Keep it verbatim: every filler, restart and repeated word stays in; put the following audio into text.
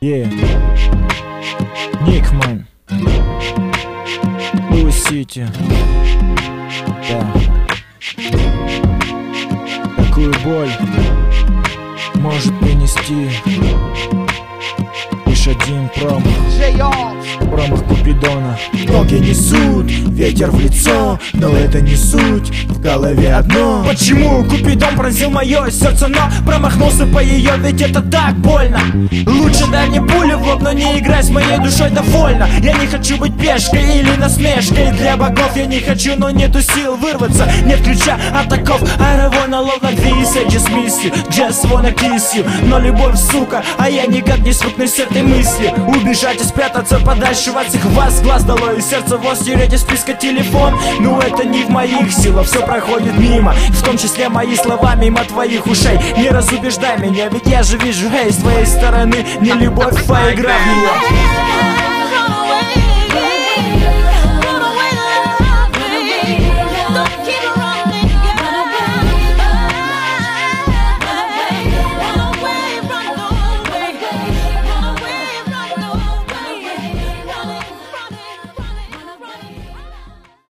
Yeah. Никман, Луи-Сити. Да. Такую боль может принести лишь один промах. Промах Купидона. Ноги несут, ветер в лицо, но это не суть, в голове одно. Почему Купидон пронзил мое сердце, но промахнулся по ее, ведь это так больно. Лучше дай мне пулю в лоб, но не играй с моей душой довольно. Я не хочу быть пешкой или насмешкой для богов. Я не хочу, но нету сил вырваться, нет ключа от оков. I wanna love like this, I just miss you, just wanna kiss you. Но любовь, сука, а я никак не свыкнусь с этой мыслью. Убежать и спрятаться подальше от всех вас, глаз долой и сердце вот стереть из списка телефон. Ну это не в моих силах, все проходит мимо, в том числе мои слова мимо твоих ушей. Не разубеждай меня, ведь я же вижу, эй, с твоей стороны не любовь, а игра в нее.